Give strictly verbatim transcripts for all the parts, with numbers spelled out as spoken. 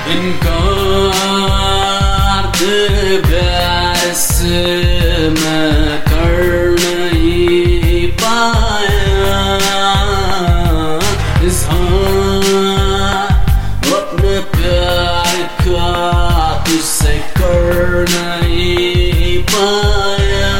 इनकार तेरे प्यार से मैं कर नहीं पाया, इज़हार अपने प्यार का तुझसे कर नहीं पाया।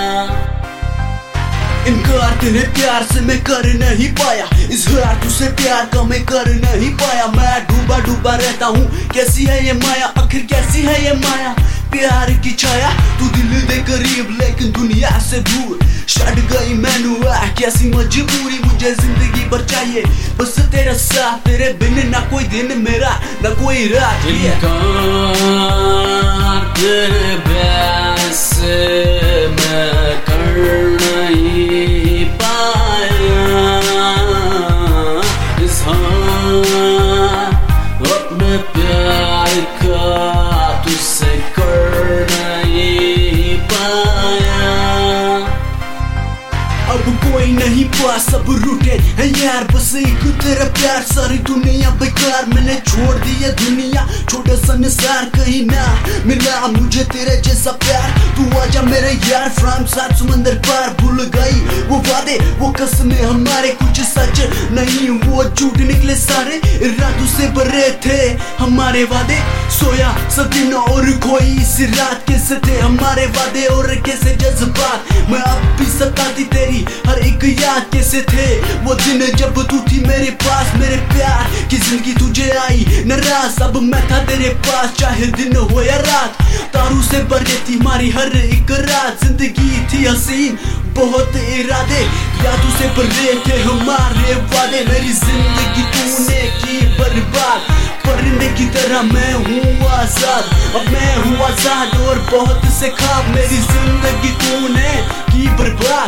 इनकार तेरे प्यार से मैं कर नहीं पाया, इज़हार तुझसे प्यार का मैं कर नहीं पाया। मैं डूबा डूबा रहता हूँ, कैसी है ये माया, आखिर कैसी है ये माया। प्यार की छाया तू दिल दे करीब लेकिन दुनिया से दूर, छड़ गई मैनू आ कैसी मजबूरी। मुझे जिंदगी भर चाहिए बस तेरा साथ, तेरे बिन ना कोई दिन मेरा ना कोई रात। इनकार तेरे प्यार से मैं कर नहीं पाया, इज़हार अपने प्यार का तुझसे कर नहीं पाया। अब कोई नहीं पास, सब रूठे है यार, बस एक तेरा प्यार। सारी दुनिया बेकार, मैंने छोड़ दिया दुनिया, छोटा संसार कहीं ना मिला मुझे तेरे जैसा प्यार। तू आजा मेरे यार फ्रॉम सात समंदर पार। भूल गई वो वादे वो कसमें हमारे, कुछ सच नहीं वो झूठ निकले सारे। इरादों से भरे थे हमारे वादे, सोया सब दिन और कोई इस रात। कैसे थे हमारे वादे और कैसे जज्बात, मैं अब भी सताती तेरी हर एक याद। कैसे थे वो दिन जब तू थी मेरे पास, मेरे प्यार की जिंदगी तुझे आई नाराज। अब मैं था तेरे पास चाहे दिन हो या रात, तारों से भरी थी हमारी हर एक रात। जिंदगी थी हसीन बहुत इरादे, यादों से भरे थे हमारे वादे। मेरी जिंदगी तूने की बर्बाद, परिंदे की तरह मैं हूँ आजाद। अब मैं हूँ आजाद और बहुत से ख्वाब, मेरी जिंदगी तूने की बर्बाद।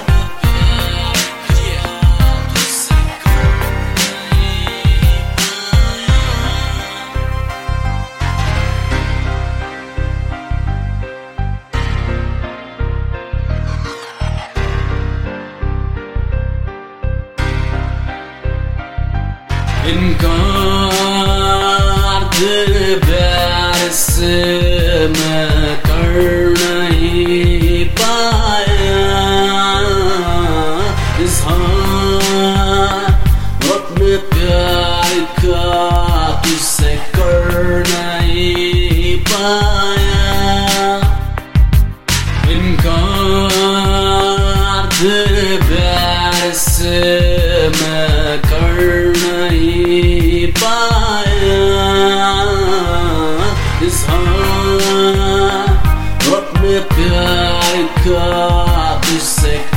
इनकार तेरे प्यार से मैं कर नहीं पाया, इज़हार अपने प्यार का तुझसे कर नहीं पाया। इनकार तेरे प्यार से मैं कर नहीं पाया, इज़हार अपने प्यार का तुझसे